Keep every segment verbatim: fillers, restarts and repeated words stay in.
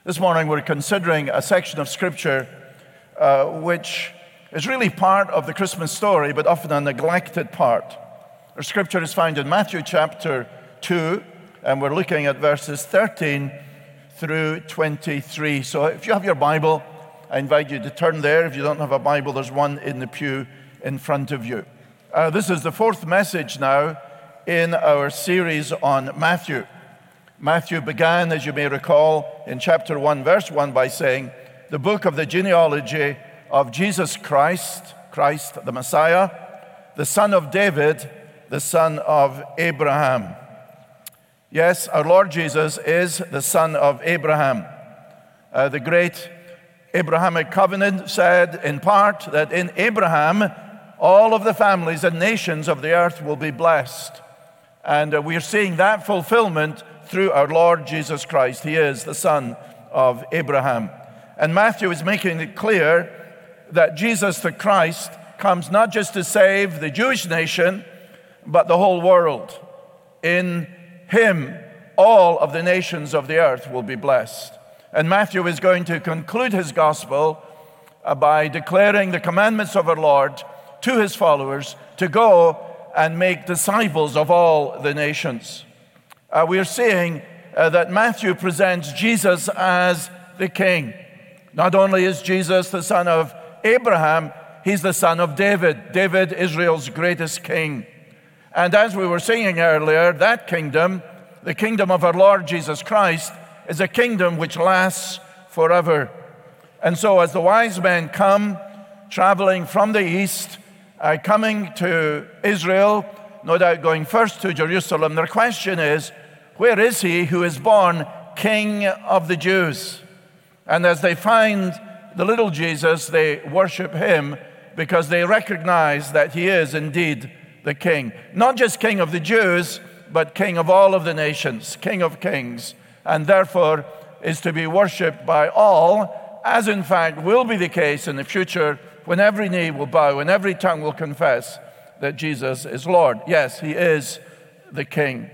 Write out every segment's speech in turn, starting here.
This morning we're considering a section of Scripture uh, which is really part of the Christmas story, but often a neglected part. Our Scripture is found in Matthew chapter two, and we're looking at verses thirteen through twenty-three. So if you have your Bible, I invite you to turn there. If you don't have a Bible, there's one in the pew in front of you. Uh, this is the fourth message now in our series on Matthew. Matthew began, as you may recall, in chapter one, verse one, by saying, the book of the genealogy of Jesus Christ, Christ the Messiah, the son of David, the son of Abraham. Yes, our Lord Jesus is the son of Abraham. Uh, the great Abrahamic covenant said in part that in Abraham, all of the families and nations of the earth will be blessed. And uh, we are seeing that fulfillment through our Lord Jesus Christ. He is the son of Abraham. And Matthew is making it clear that Jesus the Christ comes not just to save the Jewish nation, but the whole world. In him, all of the nations of the earth will be blessed. And Matthew is going to conclude his gospel uh, by declaring the commandments of our Lord to his followers to go and make disciples of all the nations. Uh, we are seeing uh, that Matthew presents Jesus as the king. Not only is Jesus the son of Abraham, he's the son of David. David, Israel's greatest king. And as we were singing earlier, that kingdom, the kingdom of our Lord Jesus Christ, is a kingdom which lasts forever. And so as the wise men come, traveling from the east, uh, coming to Israel, no doubt going first to Jerusalem, their question is, where is he who is born King of the Jews? And as they find the little Jesus, they worship him because they recognize that he is indeed the King. Not just King of the Jews, but King of all of the nations, King of kings, and therefore is to be worshiped by all, as in fact will be the case in the future when every knee will bow and every tongue will confess that Jesus is Lord. Yes, he is the King.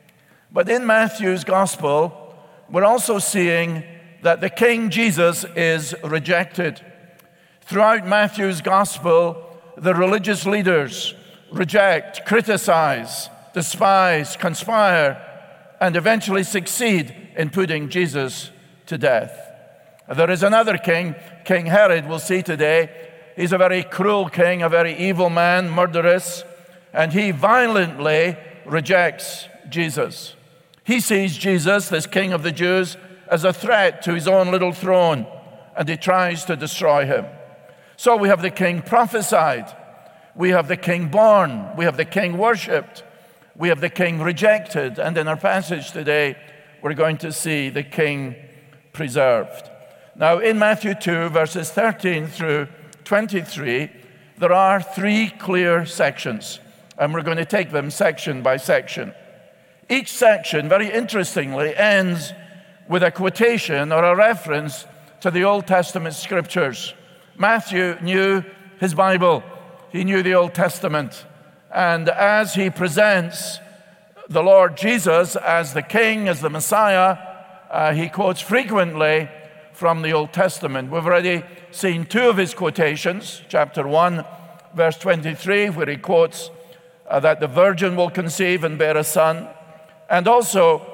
But in Matthew's gospel, we're also seeing that the King Jesus is rejected. Throughout Matthew's gospel, the religious leaders reject, criticize, despise, conspire, and eventually succeed in putting Jesus to death. There is another king, King Herod, we'll see today. He's a very cruel king, a very evil man, murderous, and he violently rejects Jesus. He sees Jesus, this King of the Jews, as a threat to his own little throne, and he tries to destroy him. So we have the king prophesied, we have the king born, we have the king worshipped, we have the king rejected, and in our passage today, we're going to see the king preserved. Now, in Matthew two, verses thirteen through twenty-three, there are three clear sections, and we're going to take them section by section. Each section, very interestingly, ends with a quotation or a reference to the Old Testament scriptures. Matthew knew his Bible. He knew the Old Testament. And as he presents the Lord Jesus as the King, as the Messiah, uh, he quotes frequently from the Old Testament. We've already seen two of his quotations, chapter one, verse twenty-three, where he quotes uh, that the virgin will conceive and bear a son. And also,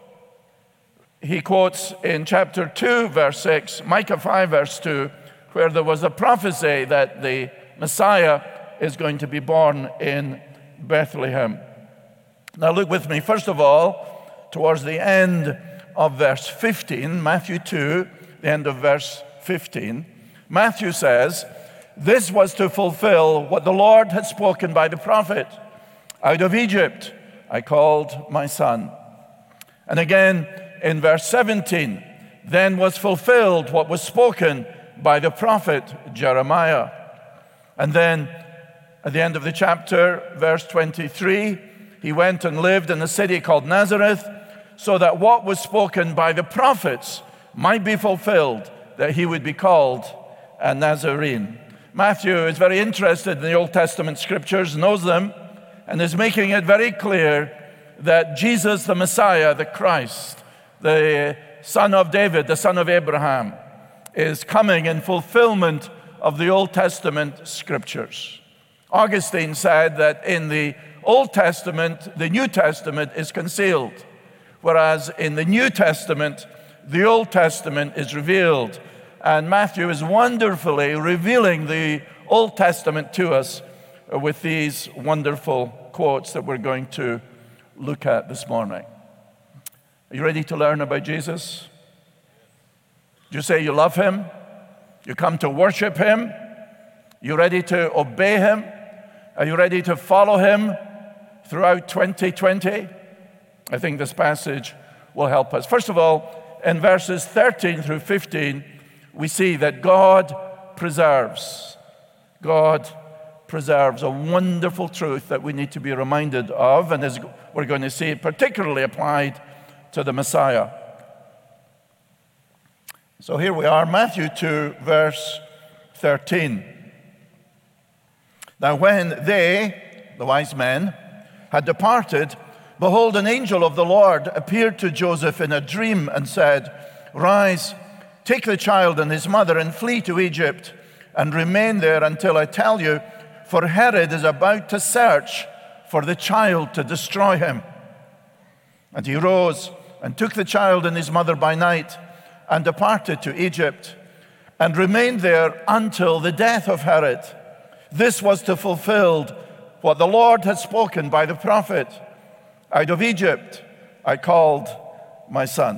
he quotes in chapter two, verse six, Micah five, verse two, where there was a prophecy that the Messiah is going to be born in Bethlehem. Now look with me, first of all, towards the end of verse fifteen, Matthew two, the end of verse fifteen. Matthew says, this was to fulfill what the Lord had spoken by the prophet. Out of Egypt I called my son. And again in verse seventeen, then was fulfilled what was spoken by the prophet Jeremiah. And then at the end of the chapter, verse twenty-three, he went and lived in a city called Nazareth, so that what was spoken by the prophets might be fulfilled, that he would be called a Nazarene. Matthew is very interested in the Old Testament scriptures, knows them, and is making it very clear that Jesus, the Messiah, the Christ, the son of David, the son of Abraham, is coming in fulfillment of the Old Testament scriptures. Augustine said that in the Old Testament, the New Testament is concealed, whereas in the New Testament, the Old Testament is revealed. And Matthew is wonderfully revealing the Old Testament to us with these wonderful quotes that we're going to look at this morning. Are you ready to learn about Jesus? Do you say you love him? You come to worship him? You ready to obey him? Are you ready to follow him throughout twenty twenty? I think this passage will help us. First of all, in verses thirteen through fifteen, we see that God preserves. God preserves a wonderful truth that we need to be reminded of, and as we're going to see, particularly applied to the Messiah. So here we are, Matthew two, verse thirteen. Now when they, the wise men, had departed, behold, an angel of the Lord appeared to Joseph in a dream and said, "Rise, take the child and his mother and flee to Egypt and remain there until I tell you, for Herod is about to search for the child to destroy him." And he rose and took the child and his mother by night and departed to Egypt and remained there until the death of Herod. This was to fulfill what the Lord had spoken by the prophet, "Out of Egypt I called my son."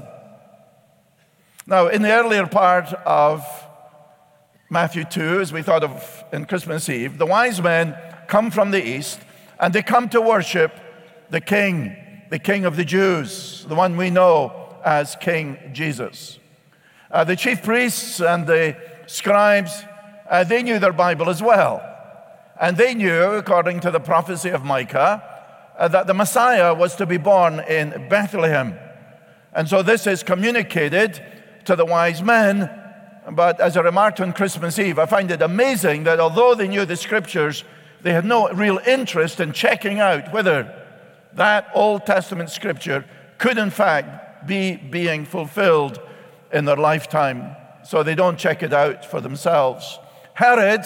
Now, in the earlier part of Matthew two, as we thought of in Christmas Eve, the wise men come from the east and they come to worship the King, the King of the Jews, the one we know as King Jesus. Uh, the chief priests and the scribes, uh, they knew their Bible as well. And they knew, according to the prophecy of Micah, uh, that the Messiah was to be born in Bethlehem. And so this is communicated to the wise men. But as I remarked on Christmas Eve, I find it amazing that although they knew the scriptures, they had no real interest in checking out whether that Old Testament scripture could in fact be being fulfilled in their lifetime. So they don't check it out for themselves. Herod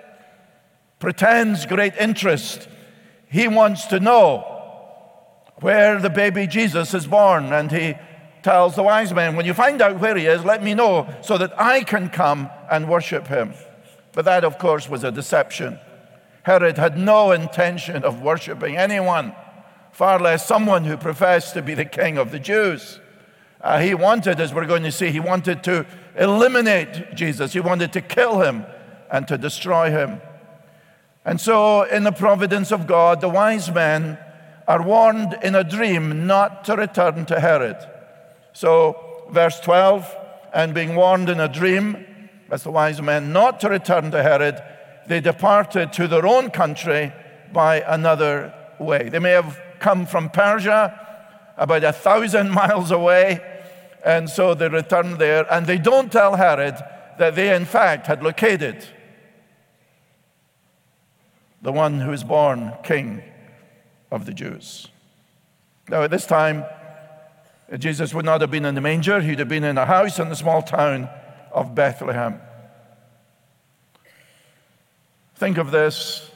pretends great interest. He wants to know where the baby Jesus is born, and he tells the wise men, "When you find out where he is, let me know so that I can come and worship him." But that, of course, was a deception. Herod had no intention of worshiping anyone, far less someone who professed to be the king of the Jews. Uh, he wanted, as we're going to see, he wanted to eliminate Jesus. He wanted to kill him and to destroy him. And so, in the providence of God, the wise men are warned in a dream not to return to Herod. So, verse twelve, and being warned in a dream, as the wise men not to return to Herod, they departed to their own country by another way. They may have come from Persia, about a thousand miles away, and so they returned there, and they don't tell Herod that they in fact had located the one who is born King of the Jews. Now at this time, Jesus would not have been in the manger. He'd have been in a house in the small town of Bethlehem. Think of this,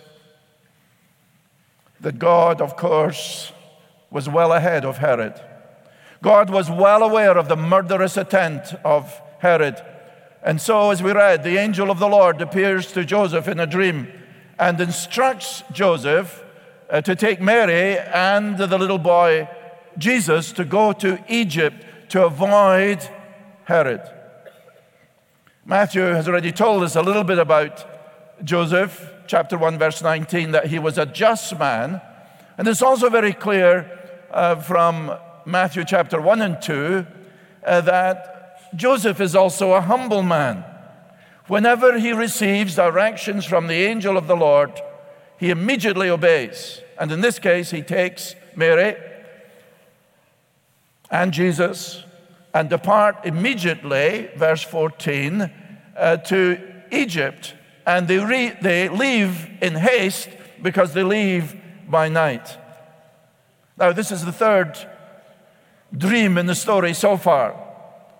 that God, of course, was well ahead of Herod. God was well aware of the murderous intent of Herod. And so, as we read, the angel of the Lord appears to Joseph in a dream and instructs Joseph uh, to take Mary and the little boy Jesus to go to Egypt to avoid Herod. Matthew has already told us a little bit about Joseph, chapter one, verse nineteen, that he was a just man. And it's also very clear uh, from Matthew chapter one and two uh, that Joseph is also a humble man. Whenever he receives directions from the angel of the Lord, he immediately obeys. And in this case, he takes Mary and Jesus and depart immediately, verse fourteen, uh, to Egypt. And they, re- they leave in haste because they leave by night. Now, this is the third dream in the story so far.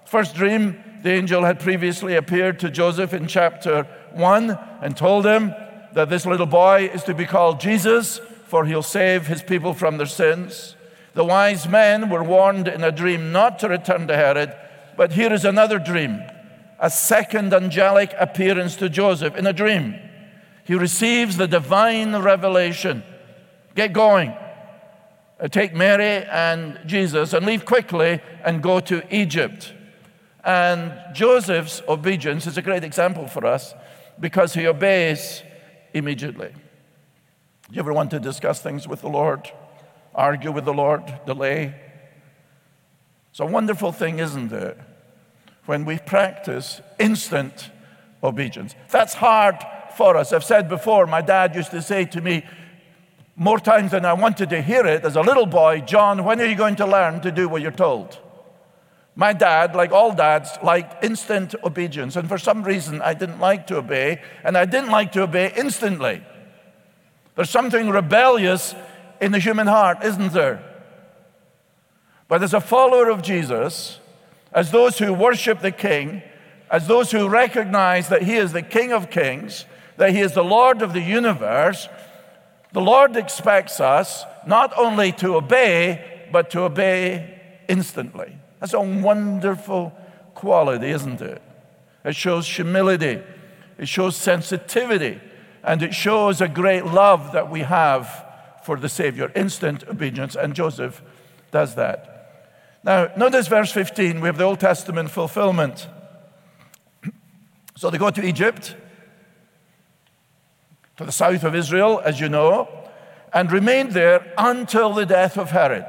First dream, the angel had previously appeared to Joseph in chapter one and told him that this little boy is to be called Jesus, for he'll save his people from their sins. The wise men were warned in a dream not to return to Herod, but here is another dream, a second angelic appearance to Joseph in a dream. He receives the divine revelation. Get going. Uh, take Mary and Jesus and leave quickly and go to Egypt. And Joseph's obedience is a great example for us because he obeys immediately. Do you ever want to discuss things with the Lord? Argue with the Lord? Delay? It's a wonderful thing, isn't it? When we practice instant obedience. That's hard for us. I've said before, my dad used to say to me more times than I wanted to hear it as a little boy, John, when are you going to learn to do what you're told? My dad, like all dads, liked instant obedience. And for some reason, I didn't like to obey, and I didn't like to obey instantly. There's something rebellious in the human heart, isn't there? But as a follower of Jesus, as those who worship the King, as those who recognize that He is the King of Kings, that He is the Lord of the universe, the Lord expects us not only to obey, but to obey instantly. That's a wonderful quality, isn't it? It shows humility, it shows sensitivity, and it shows a great love that we have for the Savior. Instant obedience, and Joseph does that. Now, notice verse fifteen, we have the Old Testament fulfillment. So they go to Egypt, to the south of Israel, as you know, and remained there until the death of Herod.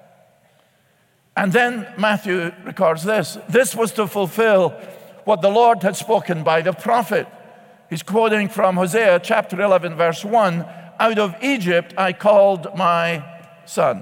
And then Matthew records this. This was to fulfill what the Lord had spoken by the prophet. He's quoting from Hosea chapter eleven, verse one, out of Egypt I called my son.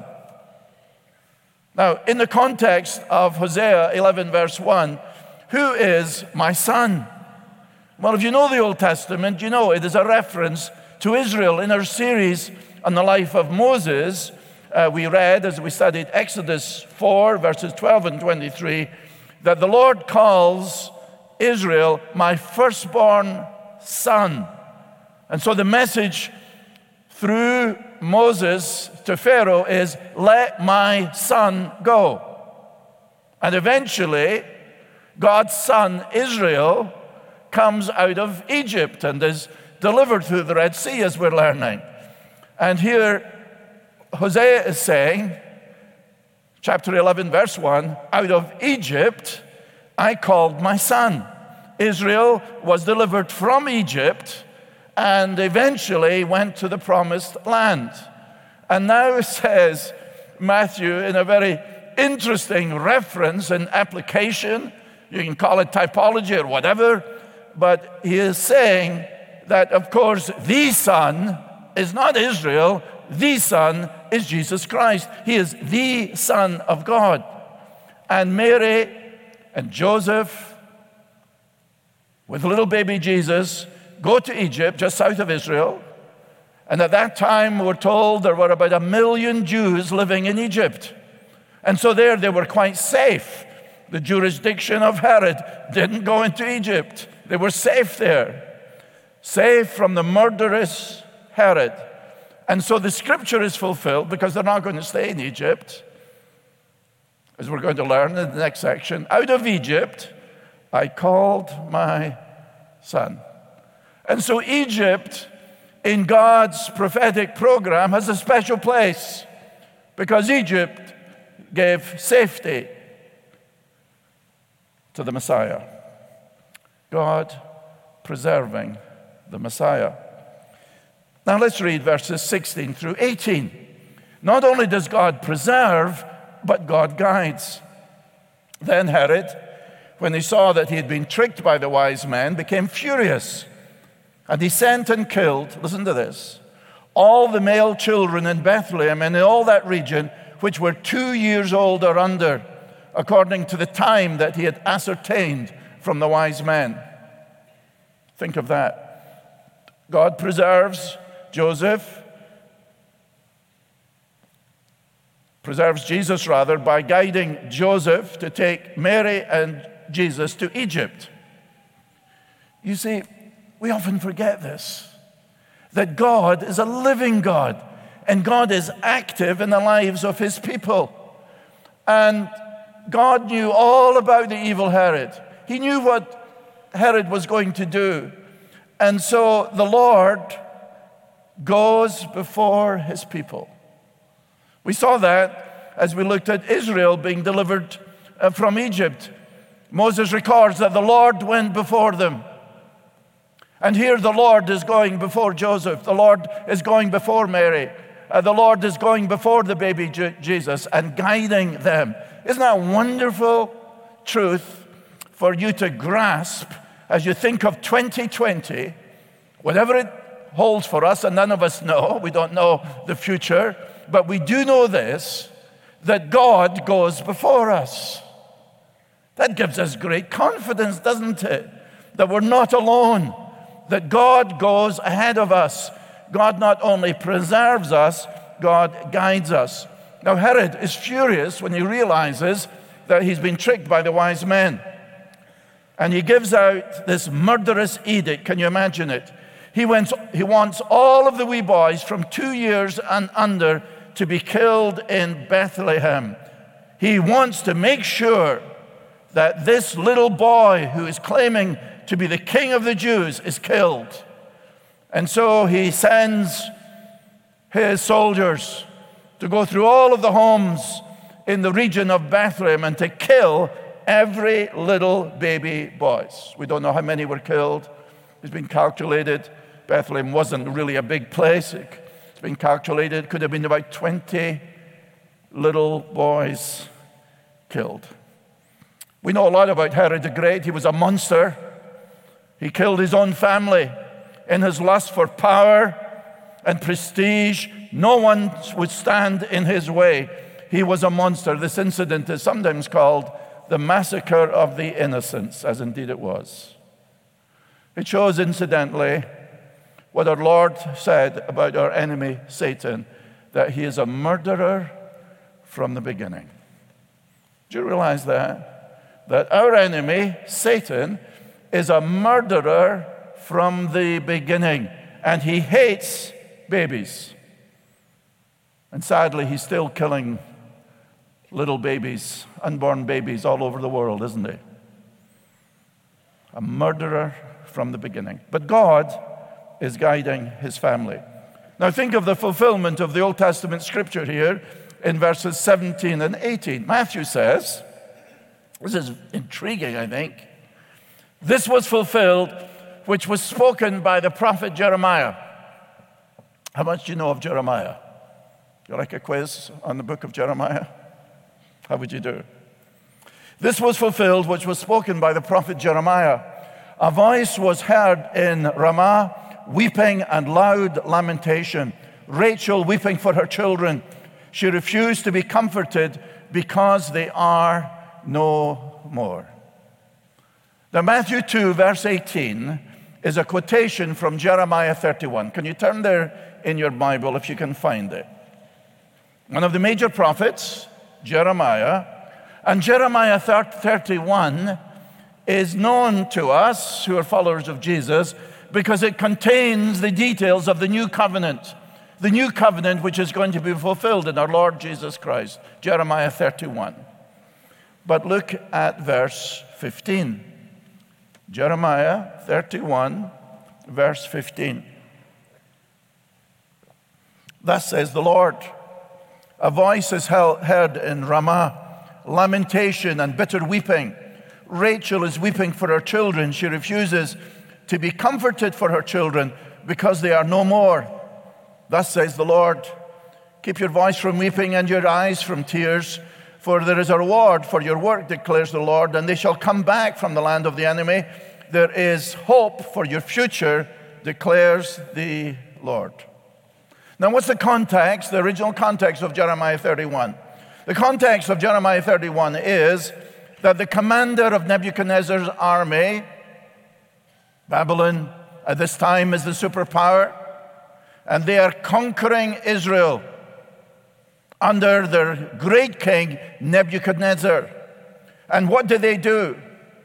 Now, in the context of Hosea eleven, verse one, who is my son? Well, if you know the Old Testament, you know it is a reference to Israel. In our series on the life of Moses, uh, we read, as we studied Exodus four, verses twelve and twenty-three, that the Lord calls Israel my firstborn son. And so the message through Moses to Pharaoh is, let my son go. And eventually, God's son, Israel, comes out of Egypt and is delivered through the Red Sea, as we're learning. And here, Hosea is saying, chapter eleven, verse one, out of Egypt I called my son. Israel was delivered from Egypt and eventually went to the promised land. And now says Matthew, in a very interesting reference and application, you can call it typology or whatever, but he is saying that, of course, the Son is not Israel, the Son is Jesus Christ. He is the Son of God. And Mary and Joseph, with little baby Jesus, go to Egypt, just south of Israel. And at that time, we're told there were about a million Jews living in Egypt. And so there they were quite safe. The jurisdiction of Herod didn't go into Egypt. They were safe there, safe from the murderous Herod. And so the scripture is fulfilled because they're not going to stay in Egypt, as we're going to learn in the next section. Out of Egypt, I called my son. And so Egypt, in God's prophetic program, has a special place because Egypt gave safety to the Messiah. God preserving the Messiah. Now let's read verses sixteen through eighteen. Not only does God preserve, but God guides. Then Herod, when he saw that he had been tricked by the wise men, became furious. And he sent and killed, listen to this, all the male children in Bethlehem and in all that region which were two years old or under, according to the time that he had ascertained from the wise men. Think of that. God preserves Joseph, preserves Jesus rather, by guiding Joseph to take Mary and Jesus to Egypt. You see, we often forget this, that God is a living God, and God is active in the lives of his people. And God knew all about the evil Herod. He knew what Herod was going to do. And so the Lord goes before his people. We saw that as we looked at Israel being delivered uh, from Egypt. Moses records that the Lord went before them. And here the Lord is going before Joseph. The Lord is going before Mary. Uh, the Lord is going before the baby J- Jesus and guiding them. Isn't that a wonderful truth for you to grasp as you think of twenty twenty, whatever it holds for us, and none of us know. We don't know the future, but we do know this, that God goes before us. That gives us great confidence, doesn't it? That we're not alone, that God goes ahead of us. God not only preserves us, God guides us. Now, Herod is furious when he realizes that he's been tricked by the wise men. And he gives out this murderous edict. Can you imagine it? He wants, he wants all of the wee boys from two years and under to be killed in Bethlehem. He wants to make sure that this little boy who is claiming to be the king of the Jews is killed. And so he sends his soldiers to go through all of the homes in the region of Bethlehem and to kill every little baby boys. We don't know how many were killed. It's been calculated. Bethlehem wasn't really a big place. It's been calculated. It could have been about twenty little boys killed. We know a lot about Herod the Great. He was a monster. He killed his own family in his lust for power and prestige. No one would stand in his way. He was a monster. This incident is sometimes called the massacre of the innocents, as indeed it was. It shows, incidentally, what our Lord said about our enemy, Satan, that he is a murderer from the beginning. Do you realize that? That our enemy, Satan, is a murderer from the beginning, and he hates babies. And sadly, he's still killing little babies, unborn babies all over the world, isn't he? A murderer from the beginning. But God is guiding his family. Now think of the fulfillment of the Old Testament scripture here in verses seventeen and eighteen. Matthew says, this is intriguing, I think, this was fulfilled which was spoken by the prophet Jeremiah. How much do you know of Jeremiah? You like a quiz on the book of Jeremiah? How would you do? This was fulfilled which was spoken by the prophet Jeremiah. A voice was heard in Ramah, weeping and loud lamentation. Rachel weeping for her children. She refused to be comforted because they are no more. Now, Matthew two, verse eighteen, is a quotation from Jeremiah thirty-one. Can you turn there in your Bible if you can find it? One of the major prophets, Jeremiah, and Jeremiah thirty-one is known to us who are followers of Jesus because it contains the details of the new covenant, the new covenant which is going to be fulfilled in our Lord Jesus Christ, Jeremiah thirty-one. But look at verse fifteen. Jeremiah thirty-one, verse fifteen. Thus says the Lord, a voice is heard in Ramah, lamentation and bitter weeping. Rachel is weeping for her children. She refuses to be comforted for her children because they are no more. Thus says the Lord, keep your voice from weeping and your eyes from tears, for there is a reward for your work, declares the Lord, and they shall come back from the land of the enemy. There is hope for your future, declares the Lord. Now, what's the context, the original context of Jeremiah thirty-one? The context of Jeremiah thirty-one is that the commander of Nebuchadnezzar's army, Babylon at this time is the superpower, and they are conquering Israel. under their great king Nebuchadnezzar. And what do they do?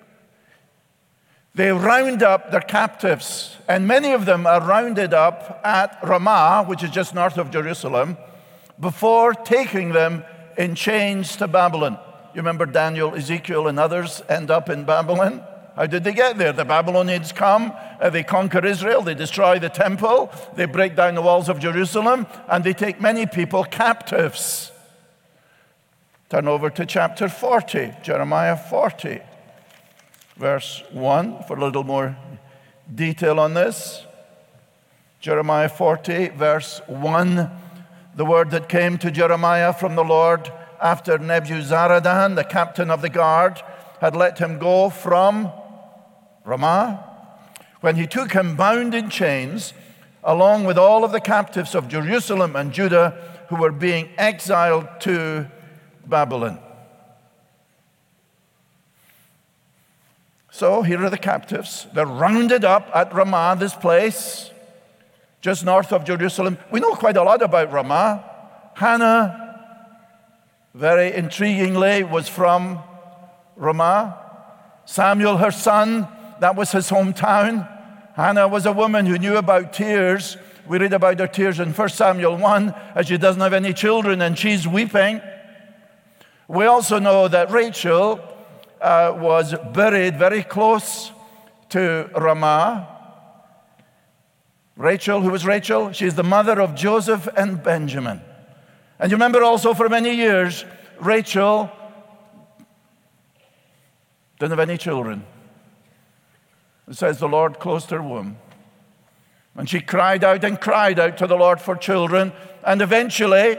They round up their captives, and many of them are rounded up at Ramah, which is just north of Jerusalem, before taking them in chains to Babylon. You remember Daniel, Ezekiel, and others end up in Babylon? How did they get there? The Babylonians come, uh, they conquer Israel, they destroy the temple, they break down the walls of Jerusalem, and they take many people captives. Turn over to chapter forty, Jeremiah forty. Verse one, for a little more detail on this. Jeremiah forty, verse one. The word that came to Jeremiah from the Lord after Nebuzaradan, the captain of the guard, had let him go from Ramah, when he took him bound in chains, along with all of the captives of Jerusalem and Judah who were being exiled to Babylon. So here are the captives. They're rounded up at Ramah, this place, just north of Jerusalem. We know quite a lot about Ramah. Hannah, very intriguingly, was from Ramah. Samuel, her son, that was his hometown. Hannah was a woman who knew about tears. We read about her tears in First Samuel one, as she doesn't have any children and she's weeping. We also know that Rachel uh, was buried very close to Ramah. Rachel, who was Rachel? She's the mother of Joseph and Benjamin. And you remember also for many years, Rachel didn't have any children. It says the Lord closed her womb. And she cried out and cried out to the Lord for children. And eventually,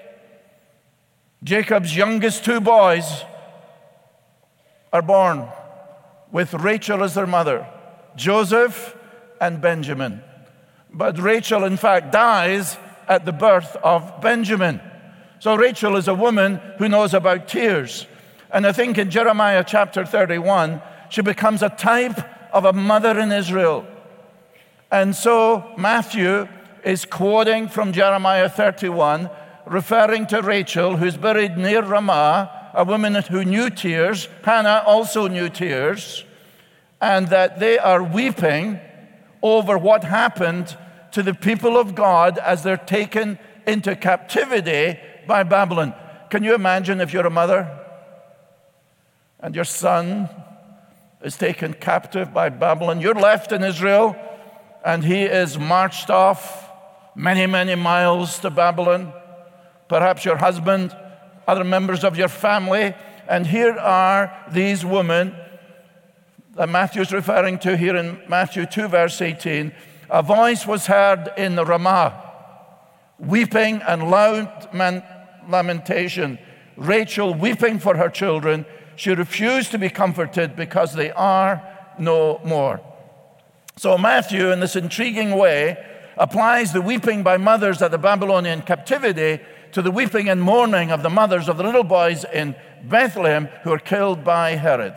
Jacob's youngest two boys are born with Rachel as their mother, Joseph and Benjamin. But Rachel, in fact, dies at the birth of Benjamin. So Rachel is a woman who knows about tears. And I think in Jeremiah chapter thirty-one, she becomes a type of a mother in Israel. And so Matthew is quoting from Jeremiah thirty-one, referring to Rachel, who's buried near Ramah, a woman who knew tears. Hannah also knew tears. And that they are weeping over what happened to the people of God as they're taken into captivity by Babylon. Can you imagine if you're a mother and your son is taken captive by Babylon? You're left in Israel and he is marched off many, many miles to Babylon. Perhaps your husband, other members of your family. And here are these women that Matthew's referring to here in Matthew two, verse eighteen. A voice was heard in Ramah, weeping and loud man- lamentation. Rachel weeping for her children. She refused to be comforted because they are no more. So Matthew, in this intriguing way, applies the weeping by mothers at the Babylonian captivity to the weeping and mourning of the mothers of the little boys in Bethlehem who were killed by Herod.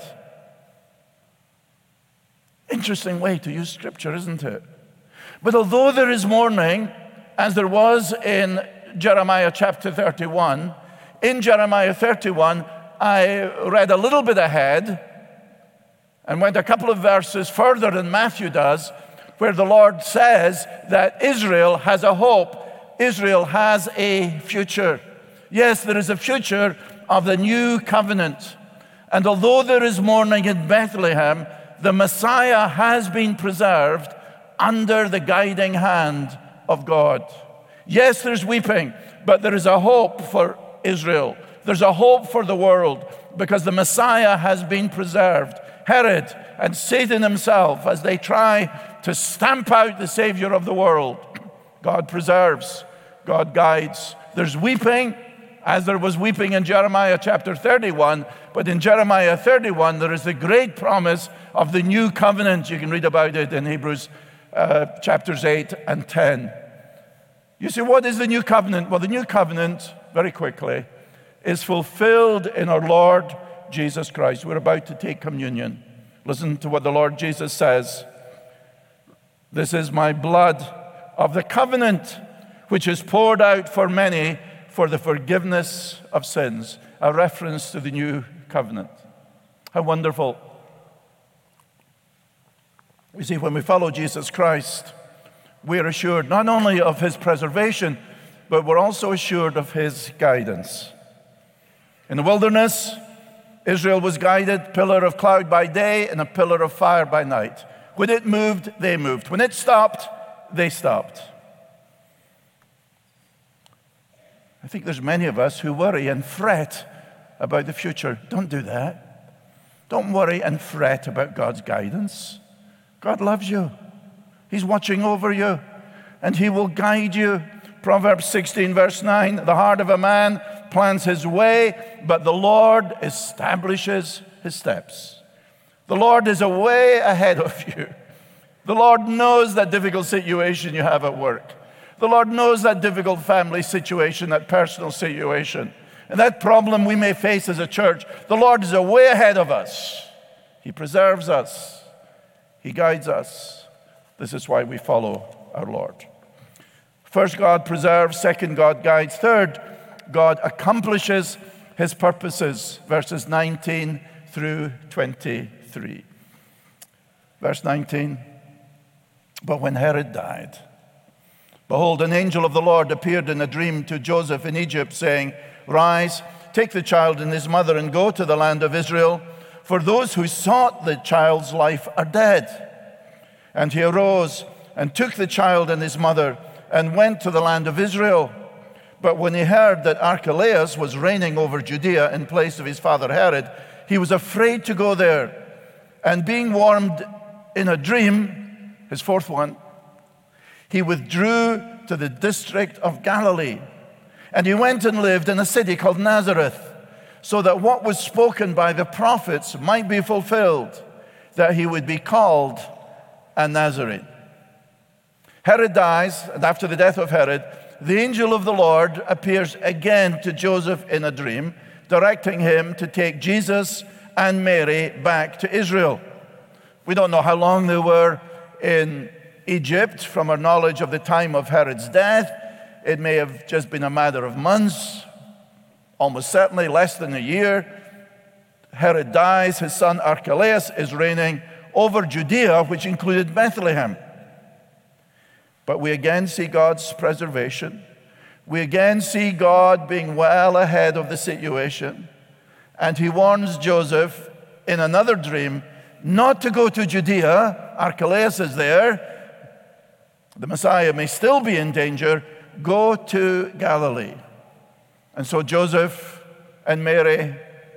Interesting way to use scripture, isn't it? But although there is mourning, as there was in Jeremiah chapter thirty-one, in Jeremiah thirty-one, I read a little bit ahead and went a couple of verses further than Matthew does, where the Lord says that Israel has a hope. Israel has a future. Yes, there is a future of the new covenant. And although there is mourning in Bethlehem, the Messiah has been preserved under the guiding hand of God. Yes, there's weeping, but there is a hope for Israel. There's a hope for the world because the Messiah has been preserved. Herod and Satan himself, as they try to stamp out the Savior of the world, God preserves, God guides. There's weeping, as there was weeping in Jeremiah chapter thirty-one, but in Jeremiah thirty-one, there is the great promise of the new covenant. You can read about it in Hebrews uh, chapters eight and ten. You see, what is the new covenant? Well, the new covenant, very quickly, is fulfilled in our Lord Jesus Christ. We're about to take communion. Listen to what the Lord Jesus says. This is my blood of the covenant, which is poured out for many for the forgiveness of sins, a reference to the new covenant. How wonderful. You see, when we follow Jesus Christ, we are assured not only of his preservation, but we're also assured of his guidance. In the wilderness, Israel was guided, pillar of cloud by day and a pillar of fire by night. When it moved, they moved. When it stopped, they stopped. I think there's many of us who worry and fret about the future. Don't do that. Don't worry and fret about God's guidance. God loves you. He's watching over you, and he will guide you. Proverbs sixteen, verse nine, the heart of a man plans his way, but the Lord establishes his steps. The Lord is a way ahead of you. The Lord knows that difficult situation you have at work. The Lord knows that difficult family situation, that personal situation, and that problem we may face as a church. The Lord is a way ahead of us. He preserves us. He guides us. This is why we follow our Lord. First, God preserves. Second, God guides. Third, God accomplishes his purposes. Verses nineteen through twenty-three. Verse nineteen, but when Herod died, behold, an angel of the Lord appeared in a dream to Joseph in Egypt, saying, rise, take the child and his mother and go to the land of Israel, for those who sought the child's life are dead. And he arose and took the child and his mother and went to the land of Israel. But when he heard that Archelaus was reigning over Judea in place of his father Herod, he was afraid to go there. And being warned in a dream, his fourth one, he withdrew to the district of Galilee. And he went and lived in a city called Nazareth, so that what was spoken by the prophets might be fulfilled, that he would be called a Nazarene. Herod dies, and after the death of Herod, the angel of the Lord appears again to Joseph in a dream, directing him to take Jesus and Mary back to Israel. We don't know how long they were in Egypt. From our knowledge of the time of Herod's death, it may have just been a matter of months, almost certainly less than a year. Herod dies. His son Archelaus is reigning over Judea, which included Bethlehem. But we again see God's preservation. We again see God being well ahead of the situation. And he warns Joseph in another dream not to go to Judea. Archelaus is there. The Messiah may still be in danger. Go to Galilee. And so Joseph and Mary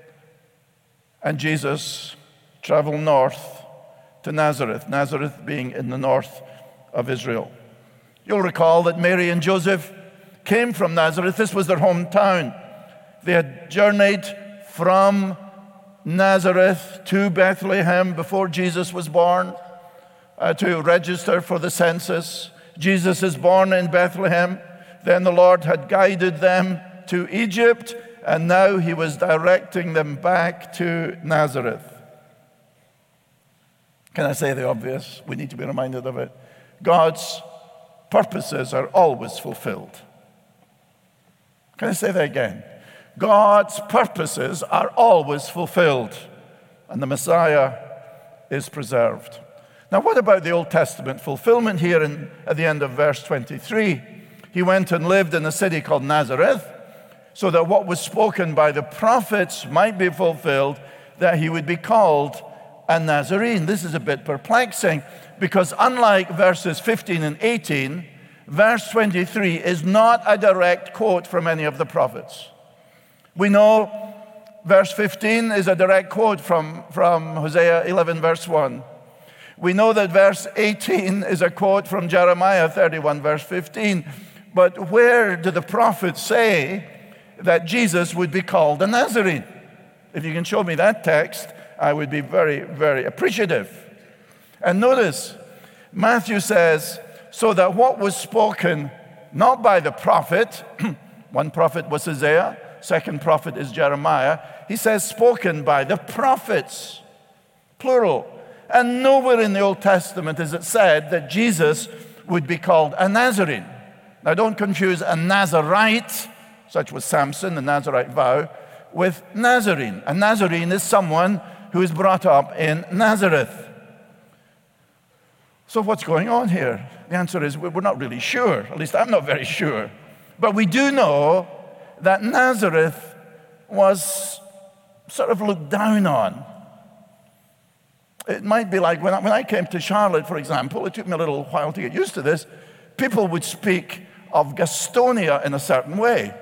and Jesus travel north to Nazareth, Nazareth being in the north of Israel. You'll recall that Mary and Joseph came from Nazareth. This was their hometown. They had journeyed from Nazareth to Bethlehem before Jesus was born uh, to register for the census. Jesus is born in Bethlehem. Then the Lord had guided them to Egypt, and now he was directing them back to Nazareth. Can I say the obvious? We need to be reminded of it. God's purposes are always fulfilled. Can I say that again? God's purposes are always fulfilled, and the Messiah is preserved. Now, what about the Old Testament fulfillment here in, at the end of verse twenty-three? He went and lived in a city called Nazareth, so that what was spoken by the prophets might be fulfilled, that he would be called a Nazarene. This is a bit perplexing, because unlike verses fifteen and eighteen, verse twenty-three is not a direct quote from any of the prophets. We know verse fifteen is a direct quote from, from Hosea eleven, verse one. We know that verse eighteen is a quote from Jeremiah thirty-one, verse fifteen. But where do the prophets say that Jesus would be called a Nazarene? If you can show me that text, I would be very, very appreciative. And notice, Matthew says, so that what was spoken not by the prophet, one prophet was Hosea, second prophet is Jeremiah, he says spoken by the prophets, plural. And nowhere in the Old Testament is it said that Jesus would be called a Nazarene. Now don't confuse a Nazarite, such was Samson, the Nazarite vow, with Nazarene. A Nazarene is someone who is brought up in Nazareth. So what's going on here? The answer is we're not really sure. At least I'm not very sure. But we do know that Nazareth was sort of looked down on. It might be like when I, when I came to Charlotte, for example, it took me a little while to get used to this. People would speak of Gastonia in a certain way.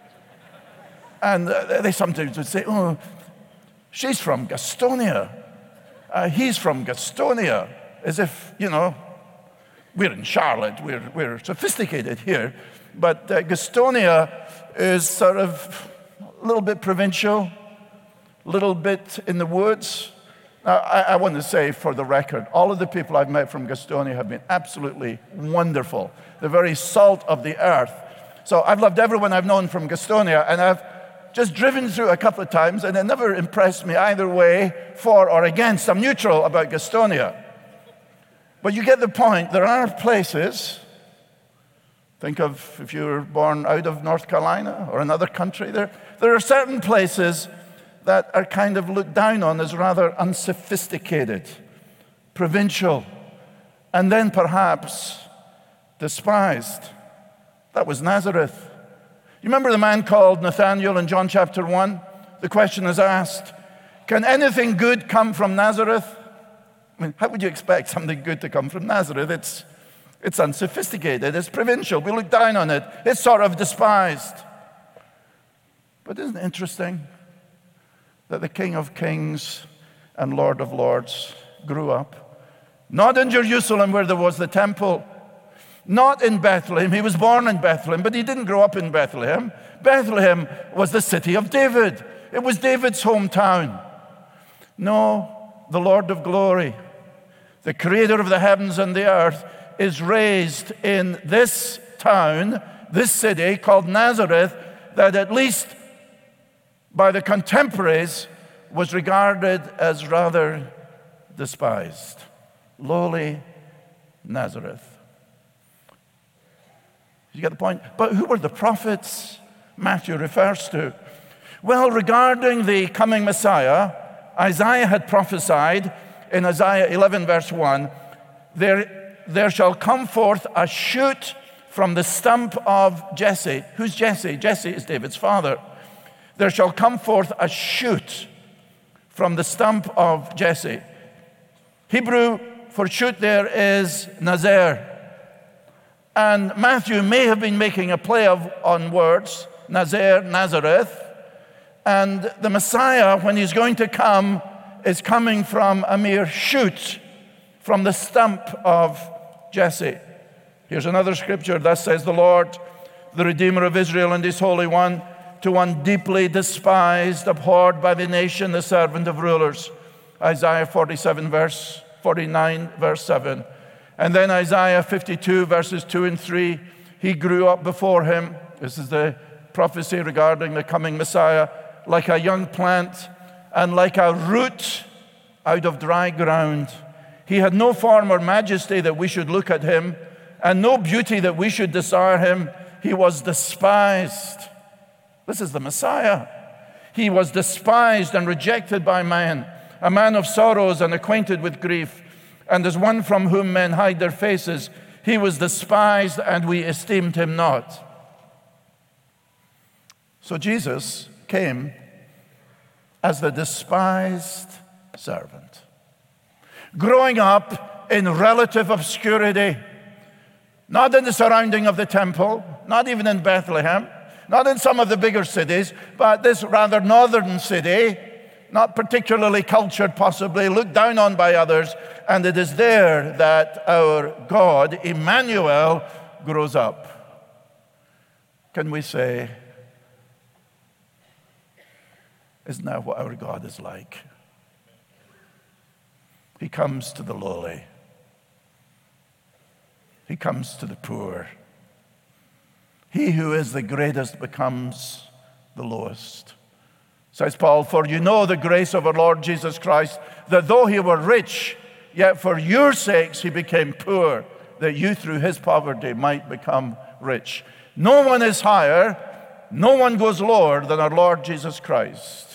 And uh, they sometimes would say, oh, she's from Gastonia. Uh, he's from Gastonia. As if, you know, we're in Charlotte, we're, we're sophisticated here. But uh, Gastonia is sort of a little bit provincial, a little bit in the woods. Now, I, I want to say for the record, all of the people I've met from Gastonia have been absolutely wonderful. The very salt of the earth. So I've loved everyone I've known from Gastonia, and I've just driven through a couple of times, and it never impressed me either way, for or against. I'm neutral about Gastonia. But you get the point. There are places, think of if you were born out of North Carolina or another country, there, there are certain places that are kind of looked down on as rather unsophisticated, provincial, and then perhaps despised. That was Nazareth. You remember the man called Nathanael in John chapter one? The question is asked, can anything good come from Nazareth? I mean, how would you expect something good to come from Nazareth? It's, it's unsophisticated, it's provincial, we look down on it, it's sort of despised. But isn't it interesting that the King of Kings and Lord of Lords grew up? Not in Jerusalem where there was the temple, not in Bethlehem. He was born in Bethlehem, but he didn't grow up in Bethlehem. Bethlehem was the city of David. It was David's hometown. No, the Lord of glory, the creator of the heavens and the earth, is raised in this town, this city called Nazareth, that at least by the contemporaries was regarded as rather despised. Lowly Nazareth. You get the point? But who were the prophets Matthew refers to? Well, regarding the coming Messiah, Isaiah had prophesied in Isaiah eleven, verse one, there, there shall come forth a shoot from the stump of Jesse. Who's Jesse? Jesse is David's father. There shall come forth a shoot from the stump of Jesse. Hebrew for shoot there is Nazer. And Matthew may have been making a play of, on words, Nazer, Nazareth. And the Messiah, when he's going to come, is coming from a mere shoot from the stump of Jesse. Here's another scripture. Thus says the Lord, the Redeemer of Israel and his Holy One, to one deeply despised, abhorred by the nation, the servant of rulers. Isaiah forty-seven, verse forty-nine, verse seven. And then Isaiah fifty-two, verses two and three. He grew up before him. This is the prophecy regarding the coming Messiah. Like a young plant and like a root out of dry ground. He had no form or majesty that we should look at him, and no beauty that we should desire him. He was despised. This is the Messiah. He was despised and rejected by man, a man of sorrows and acquainted with grief, and as one from whom men hide their faces. He was despised, and we esteemed him not. So Jesus came as the despised servant, growing up in relative obscurity, not in the surrounding of the temple, not even in Bethlehem, not in some of the bigger cities, but this rather northern city, not particularly cultured possibly, looked down on by others, and it is there that our God, Emmanuel, grows up. Can we say, isn't that what our God is like? He comes to the lowly. He comes to the poor. He who is the greatest becomes the lowest. Says Paul, for you know the grace of our Lord Jesus Christ, that though he were rich, yet for your sakes he became poor, that you through his poverty might become rich. No one is higher no one goes lower than our Lord Jesus Christ.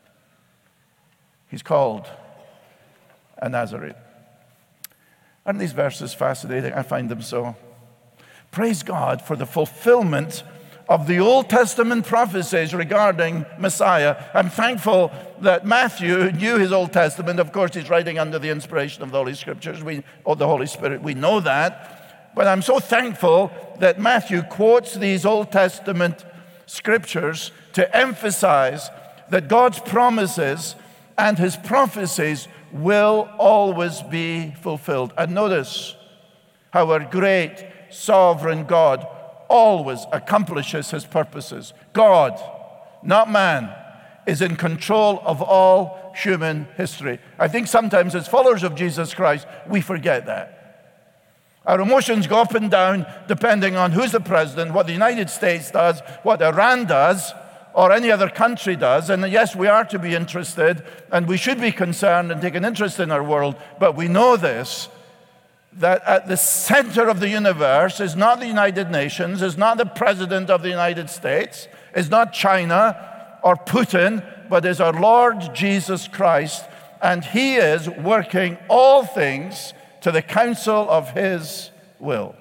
He's called a Nazarene. Aren't these verses fascinating? I find them so. Praise God for the fulfillment of the Old Testament prophecies regarding Messiah. I'm thankful that Matthew knew his Old Testament. Of course, he's writing under the inspiration of the Holy Scriptures, we, or the Holy Spirit. We know that. But I'm so thankful that Matthew quotes these Old Testament scriptures to emphasize that God's promises and his prophecies will always be fulfilled. And notice how our great sovereign God always accomplishes his purposes. God, not man, is in control of all human history. I think sometimes as followers of Jesus Christ, we forget that. Our emotions go up and down depending on who's the president, what the United States does, what Iran does, or any other country does. And yes, we are to be interested, and we should be concerned and take an interest in our world, but we know this, that at the center of the universe is not the United Nations, is not the President of the United States, is not China or Putin, but is our Lord Jesus Christ, and he is working all things to the counsel of his will.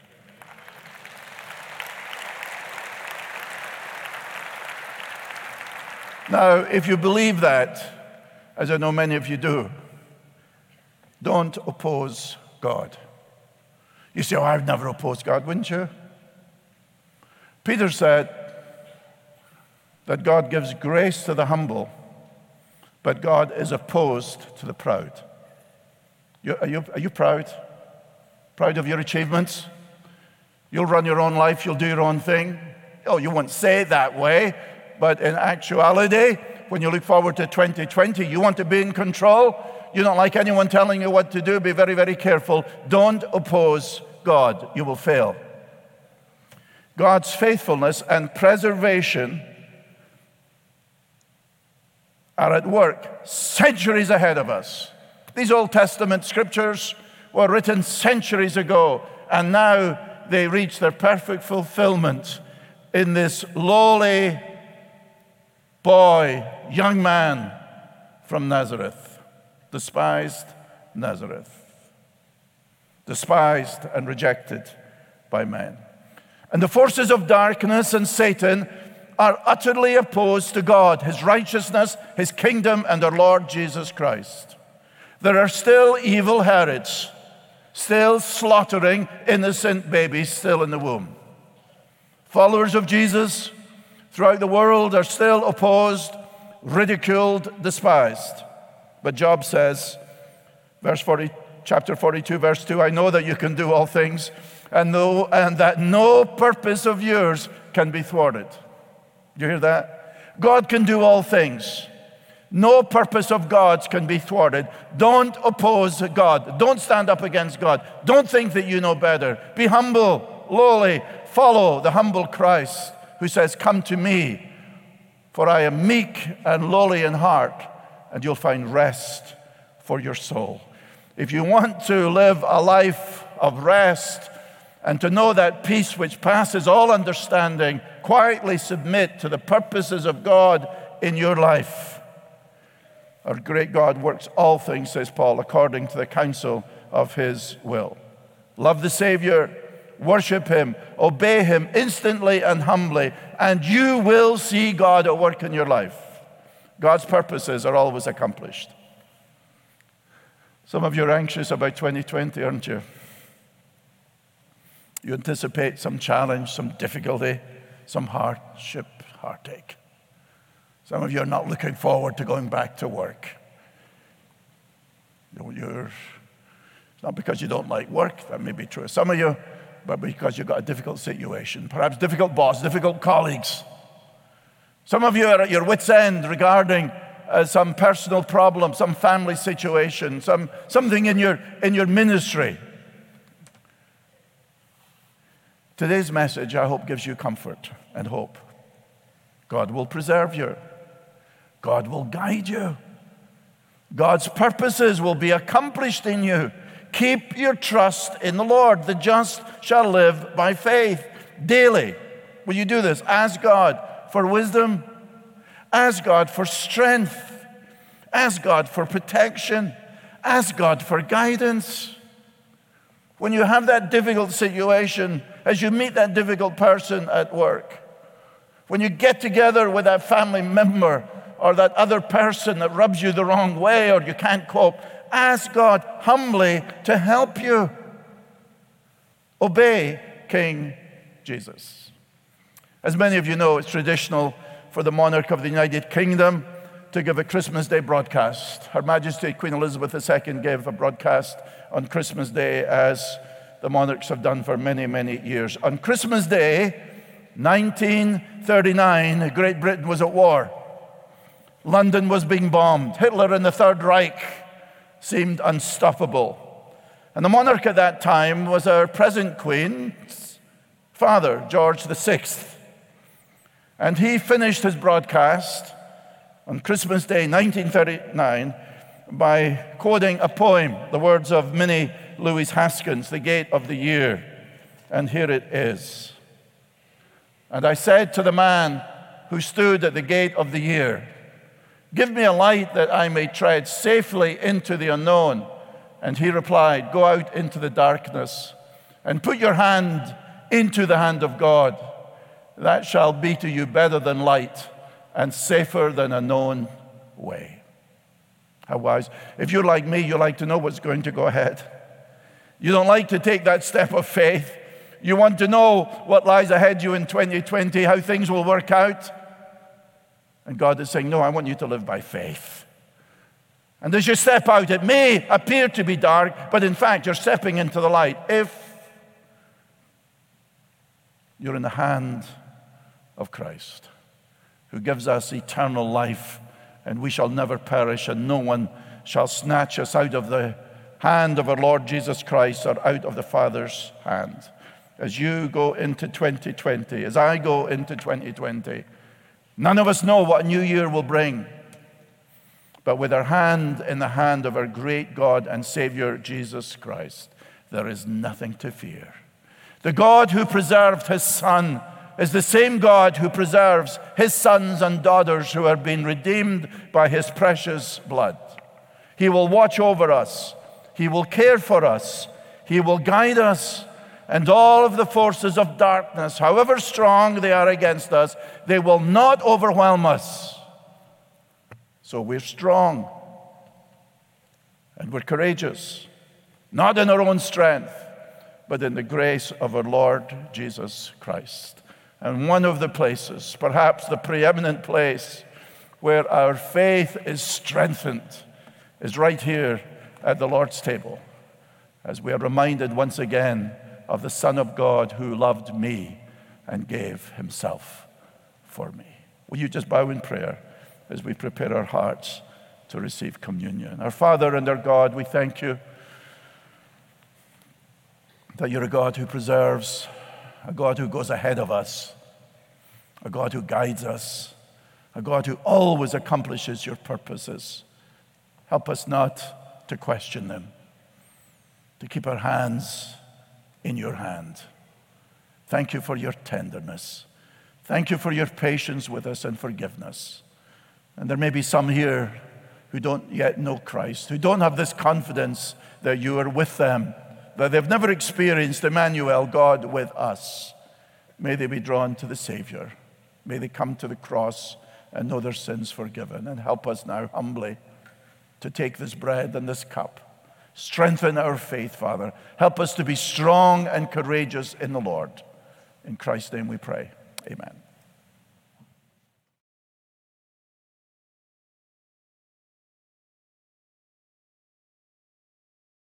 Now, if you believe that, as I know many of you do, don't oppose God. You say, oh, I've never opposed God, wouldn't you? Peter said that God gives grace to the humble, but God is opposed to the proud. You, are, you, are you proud? Proud of your achievements? You'll run your own life, you'll do your own thing. Oh, you won't say it that way, but in actuality, when you look forward to twenty twenty, you want to be in control. You don't like anyone telling you what to do. Be very, very careful. Don't oppose God. You will fail. God's faithfulness and preservation are at work centuries ahead of us. These Old Testament scriptures were written centuries ago, and now they reach their perfect fulfillment in this lowly boy, young man from Nazareth, despised Nazareth, despised and rejected by men. And the forces of darkness and Satan are utterly opposed to God, his righteousness, his kingdom, and our Lord Jesus Christ. There are still evil Herods, still slaughtering innocent babies still in the womb. Followers of Jesus throughout the world are still opposed, ridiculed, despised. But Job says, verse forty, chapter forty-two, verse two, I know that you can do all things, and, know, and that no purpose of yours can be thwarted. Do you hear that? God can do all things. No purpose of God's can be thwarted. Don't oppose God. Don't stand up against God. Don't think that you know better. Be humble, lowly. Follow the humble Christ who says, come to me, for I am meek and lowly in heart, and you'll find rest for your soul. If you want to live a life of rest and to know that peace which passes all understanding, quietly submit to the purposes of God in your life. Our great God works all things, says Paul, according to the counsel of his will. Love the Savior, worship him, obey him instantly and humbly, and you will see God at work in your life. God's purposes are always accomplished. Some of you are anxious about twenty twenty, aren't you? You anticipate some challenge, some difficulty, some hardship, heartache. Some of you are not looking forward to going back to work. You're, it's not because you don't like work, that may be true of some of you, but because you've got a difficult situation, perhaps difficult boss, difficult colleagues. Some of you are at your wit's end regarding uh, some personal problem, some family situation, some, something in your, in your ministry. Today's message, I hope, gives you comfort and hope. God will preserve you. God will guide you. God's purposes will be accomplished in you. Keep your trust in the Lord. The just shall live by faith. Daily, Will you do this? Ask God for wisdom. Ask God for strength. Ask God for protection. Ask God for guidance. When you have that difficult situation, as you meet that difficult person at work, when you get together with that family member or that other person that rubs you the wrong way or you can't cope, ask God humbly to help you. Obey King Jesus. As many of you know, it's traditional for the monarch of the United Kingdom to give a Christmas Day broadcast. Her Majesty Queen Elizabeth the Second gave a broadcast on Christmas Day, as the monarchs have done for many, many years. On Christmas Day, nineteen thirty-nine, Great Britain was at war. London was being bombed. Hitler and the Third Reich seemed unstoppable. And the monarch at that time was our present Queen's father, George the Sixth. And he finished his broadcast on Christmas Day, nineteen thirty-nine, by quoting a poem, the words of Minnie Louise Haskins, The Gate of the Year. And here it is. And I said to the man who stood at the gate of the year, give me a light that I may tread safely into the unknown. And he replied, go out into the darkness and put your hand into the hand of God. That shall be to you better than light and safer than a known way. How wise. If you're like me, you like to know what's going to go ahead. You don't like to take that step of faith. You want to know what lies ahead you in twenty twenty, how things will work out. And God is saying, no, I want you to live by faith. And as you step out, it may appear to be dark, but in fact, you're stepping into the light if you're in the hand of Christ, who gives us eternal life, and we shall never perish, and no one shall snatch us out of the hand of our Lord Jesus Christ or out of the Father's hand. As you go into twenty twenty, as I go into twenty twenty, none of us know what a new year will bring. But with our hand in the hand of our great God and Savior, Jesus Christ, there is nothing to fear. The God who preserved his Son is the same God who preserves his sons and daughters who are being redeemed by his precious blood. He will watch over us. He will care for us. He will guide us. And all of the forces of darkness, however strong they are against us, they will not overwhelm us. So we're strong and we're courageous, not in our own strength, but in the grace of our Lord Jesus Christ. And one of the places, perhaps the preeminent place, where our faith is strengthened is right here at the Lord's table, as we are reminded once again of the Son of God who loved me and gave himself for me. Will you just bow in prayer as we prepare our hearts to receive communion? Our Father and our God, we thank you that you're a God who preserves, a God who goes ahead of us, a God who guides us, a God who always accomplishes your purposes. Help us not to question them, to keep our hands in your hand. Thank you for your tenderness. Thank you for your patience with us and forgiveness. And there may be some here who don't yet know Christ, who don't have this confidence that you are with them, that they've never experienced Emmanuel, God with us. May they be drawn to the Savior. May they come to the cross and know their sins forgiven. And help us now humbly to take this bread and this cup. Strengthen our faith, Father. Help us to be strong and courageous in the Lord. In Christ's name we pray. Amen.